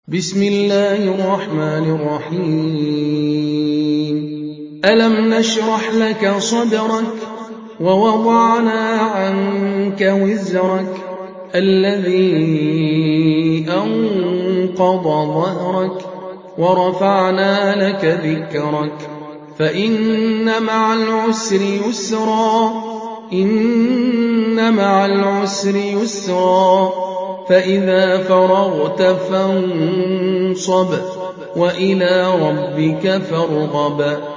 بسم الله الرحمن الرحيم ألم نشرح لك صدرك ووضعنا عنك وزرك الذي أنقض ظهرك ورفعنا لك ذكرك فإن مع العسر يسرا إن مع العسر يسرا فإذا فرغت فانصب وإلى ربك فارغب